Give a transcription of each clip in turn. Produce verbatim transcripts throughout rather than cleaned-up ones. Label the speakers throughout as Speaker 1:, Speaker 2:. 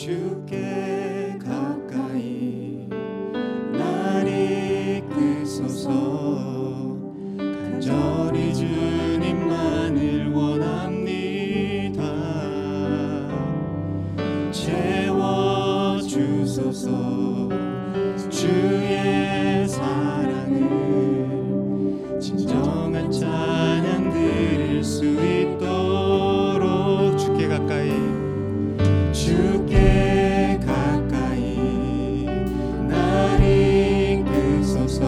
Speaker 1: 주께 가까이 날 이끄소서. 간절히 주님만을 원합니다. 채워주소서. 주의 사랑을 진정한 찬양 드릴 수 있도록 주께 가까이 주께 가까이 날 이끄소서.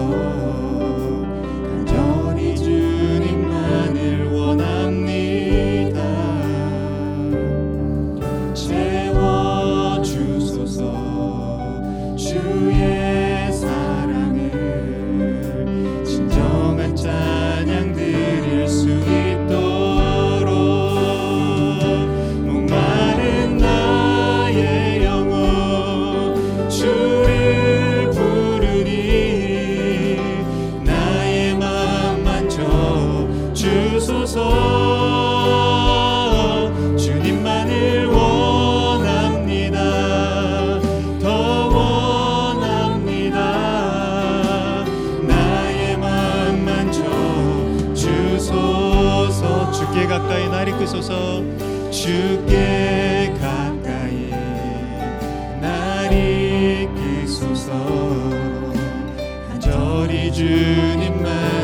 Speaker 1: 간절히 주님만을 원합니다. 채워주소서. 주의 사랑을 진정한 찬양 드릴 수 있도록. 목마른 나의 영혼 주를 부르니 나의 맘 만져 주소서. 주님만을 원합니다. 더 원합니다. 나의 맘 만져 주소서. 주께 가까이 날 이끄소서. 주께 가까이 날 이끄소서. 간절히 주님만